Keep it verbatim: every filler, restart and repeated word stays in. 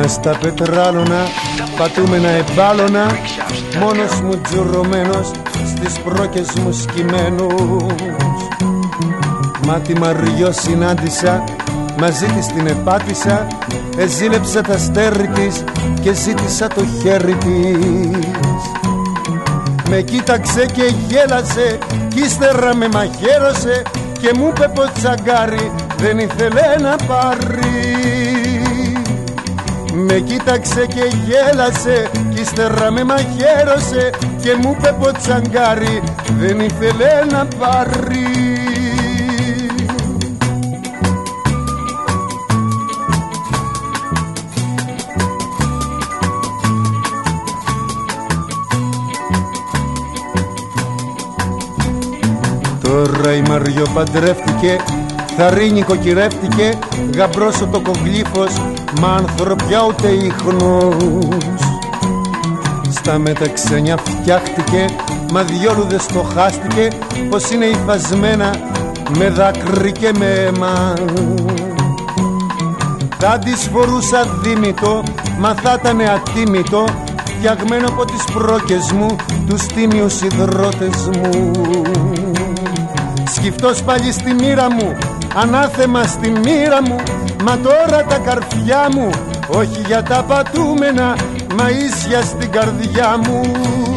Μες στα πετράλωνα πατούμενα εμπάλωνα, μόνος μου τζουρωμένος στις πρόκες μου σκυμμένος. Μα τη Μαριό συνάντησα, μαζί της την επάτησα, εζήλεψα τα στέρι της και ζήτησα το χέρι της. Με κοίταξε και γέλασε κι ύστερα με μαχαίρωσε και μου είπε πως τσαγκάρι δεν ήθελε να πάρει. Με κοίταξε και γέλασε κι ύστερα με μαχαίρωσε και μου είπε πως τσαγκάρι δεν ήθελε να πάρει. Τώρα η Μαριό παντρεύτηκε, θαρρύνικο κυρεύτηκε, γαμπρός ο τοκογλύφος, μα ανθρωπιά ούτε ίχνος. Στα μεταξένια φτιάχτηκε, μα διόλου δεν στοχάστηκε, πως είναι υφασμένα με δάκρυ και με αίμα. Θα της φορούσα δίμητο, μα θα ήταν ατίμητο, φτιαγμένο από τις πρόκες μου, τους τίμιους υδρότες μου. Σκυφτός πάλι στη μοίρα μου, ανάθεμα στη μοίρα μου, μα τώρα τα καρφιά μου, όχι για τα πατούμενα, μα ίσια στην καρδιά μου.